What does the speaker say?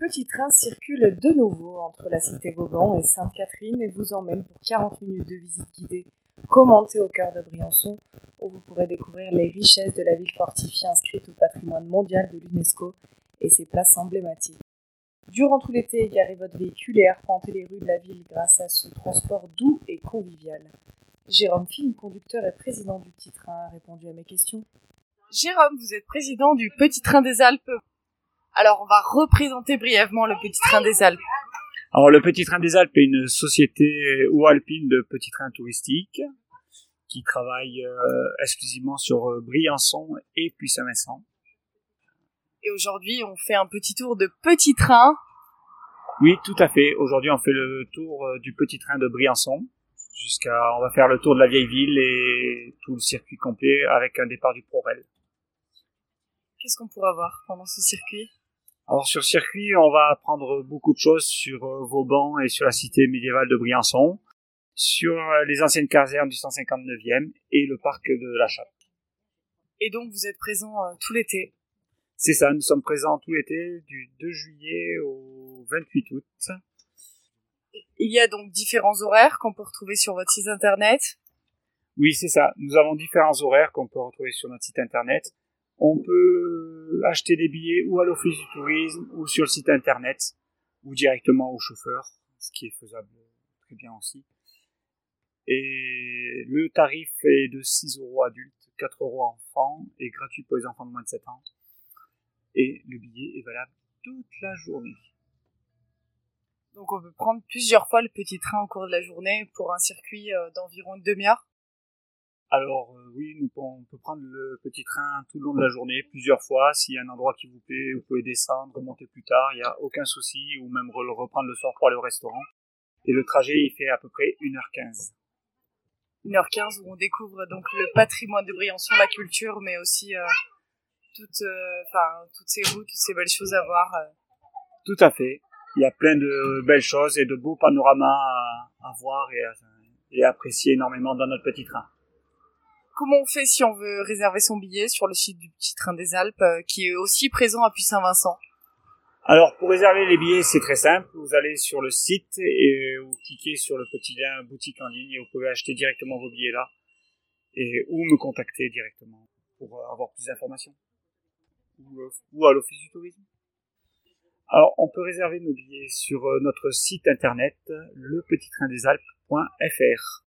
petit train circule de nouveau entre la cité Vauban et Sainte-Catherine et vous emmène pour 40 minutes de visite guidée commentée au cœur de Briançon, où vous pourrez découvrir les richesses de la ville fortifiée inscrite au patrimoine mondial de l'UNESCO et ses places emblématiques. Durant tout l'été, égarez votre véhicule et arpentez les rues de la ville grâce à ce transport doux et convivial. Jérôme Film, conducteur et président du Petit Train, a répondu à mes questions. Jérôme, vous êtes président du Petit Train des Alpes. Alors, on va représenter brièvement le Petit Train des Alpes. Alors, le Petit Train des Alpes est une société alpine de petits trains touristiques qui travaille exclusivement sur Briançon et Puy-Saint-Vincent. Et aujourd'hui, on fait un petit tour de petit train. Oui, tout à fait. Aujourd'hui, on fait le tour du Petit Train de Briançon. On va faire le tour de la vieille ville et tout le circuit complet avec un départ du ProRail. Qu'est-ce qu'on pourra voir pendant ce circuit ? Alors sur le circuit, on va apprendre beaucoup de choses sur Vauban et sur la cité médiévale de Briançon, sur les anciennes casernes du 159e et le parc de la Chatte. Et donc vous êtes présent tout l'été ? C'est ça, nous sommes présents tout l'été du 2 juillet au 28 août. Il y a donc différents horaires qu'on peut retrouver sur votre site internet ? Oui, c'est ça. Nous avons différents horaires qu'on peut retrouver sur notre site internet. On peut acheter des billets ou à l'office du tourisme ou sur le site internet ou directement au chauffeur, ce qui est faisable très bien aussi. Et le tarif est de 6 € adultes, 4 € enfants et gratuit pour les enfants de moins de 7 ans. Et le billet est valable toute la journée. Donc on peut prendre plusieurs fois le petit train au cours de la journée pour un circuit d'environ une demi-heure ? Alors oui, on peut prendre le petit train tout le long de la journée, plusieurs fois. S'il y a un endroit qui vous plaît, vous pouvez descendre, remonter plus tard, il n'y a aucun souci, ou même reprendre le soir pour aller au restaurant. Et le trajet, il fait à peu près 1h15. 1h15 où on découvre donc le patrimoine de Briançon, la culture, mais aussi toutes ces routes, toutes ces belles choses à voir. Tout à fait. Il y a plein de belles choses et de beaux panoramas à voir et à apprécier énormément dans notre petit train. Comment on fait si on veut réserver son billet sur le site du Petit Train des Alpes, qui est aussi présent à Puy-Saint-Vincent ? Alors, pour réserver les billets, c'est très simple. Vous allez sur le site et vous cliquez sur le petit lien boutique en ligne et vous pouvez acheter directement vos billets là ou me contacter directement pour avoir plus d'informations ou à l'office du tourisme. Alors, on peut réserver nos billets sur notre site internet lepetittraindesalpes.fr.